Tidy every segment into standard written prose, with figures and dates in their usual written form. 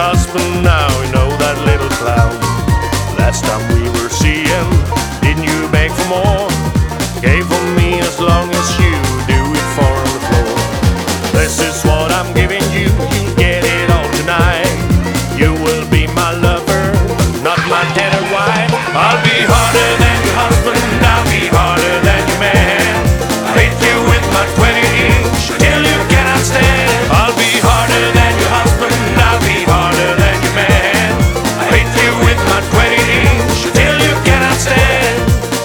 husband now, you know that little clown. Last time we were seeing, didn't you beg for more? Gave for me as long as you do it for on the floor. This is what I'm giving you, you get it all tonight. You will be my lover, not my tenor wife. I'll be harder than your husband, I'll be harder than your man. I hit you with my 20-inch till you cannot stand. I'll be harder than your husband, I'll be harder than your man. I hit you with my 20-inch till you cannot stand.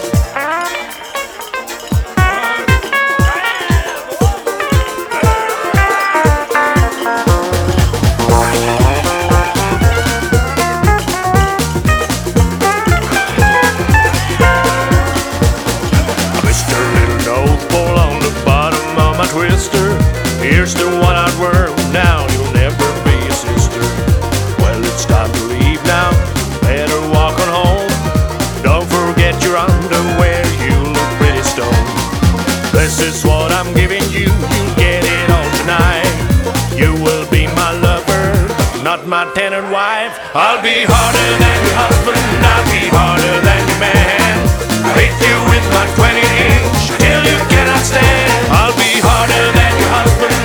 Mr. Little Nose Ball on the bottom of my twister. Here's the one I'd wear now, you'll never be a sister. Well, it's time to leave now, better walk on home. Don't forget your underwear, you look pretty stoned. This is what I'm giving you, you get it all tonight. You will be my lover, not my tenant wife. I'll be harder than your husband, I'll be harder than your man. I hit you with my 20-inch till you cannot stand. I'll be harder than your husband,